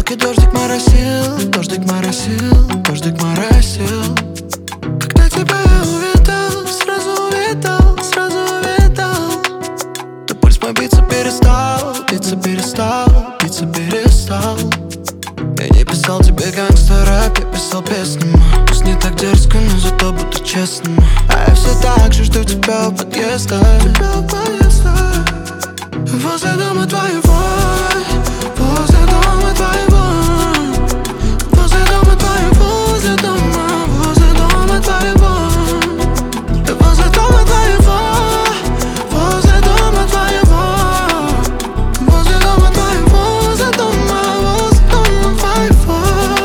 Легкий дождик моросил, дождик моросил, дождик моросил. Когда тебя я увидел, сразу увидел, сразу увидел. То пульс мой биться перестал, биться перестал, биться перестал. Я не писал тебе гангстер-рэп, я писал песню. Пусть не так дерзко, но зато буду честным. А я все так же жду тебя у подъезда, возле дома твоего, возле дома твоего, возле дома твоего, возле дома, возле дома твоего, возле дома твоего, возле дома твоего, возле дома твоего, возле дома, возле дома твоего.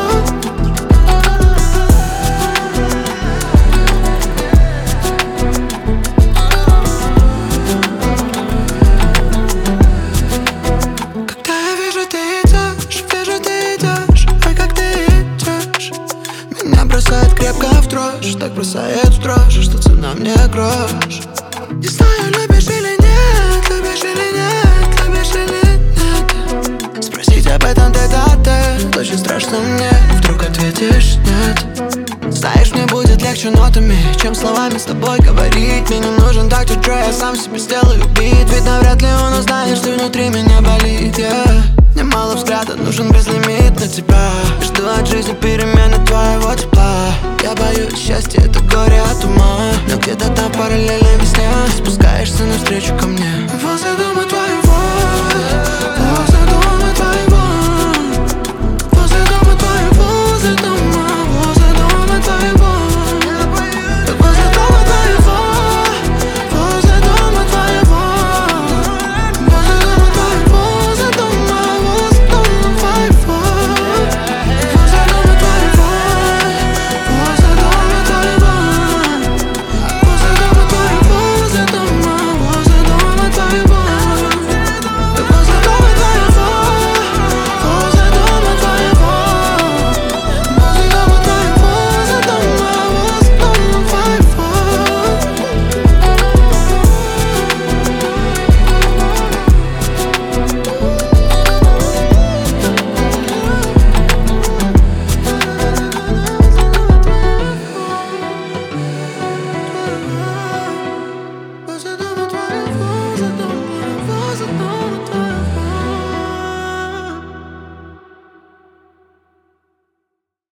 Когда я вижу, ты идешь, ой, как ты идешь. Меня бросает крепко в дрожь, так бросает в дрожь, что цена мне грош. Не знаю, любишь или нет, любишь или нет, любишь или нет. Спросить об этом тет-а-тет, очень страшно мне, вдруг ответишь нет. Знаешь, мне будет легче нотами, чем словами с тобой говорить. Мне не нужен доктор Дре, я сам себе сделаю бит. Ведь навряд ли он узнает, что внутри меня болит, yeah. Мне мало взгляда, нужен безлимит на тебя. Жду от жизни перемены твоего тепла. Я боюсь счастья, это горе от ума. Но где-то там параллельно весне спускаешься навстречу ко мне. Возле дома твоего,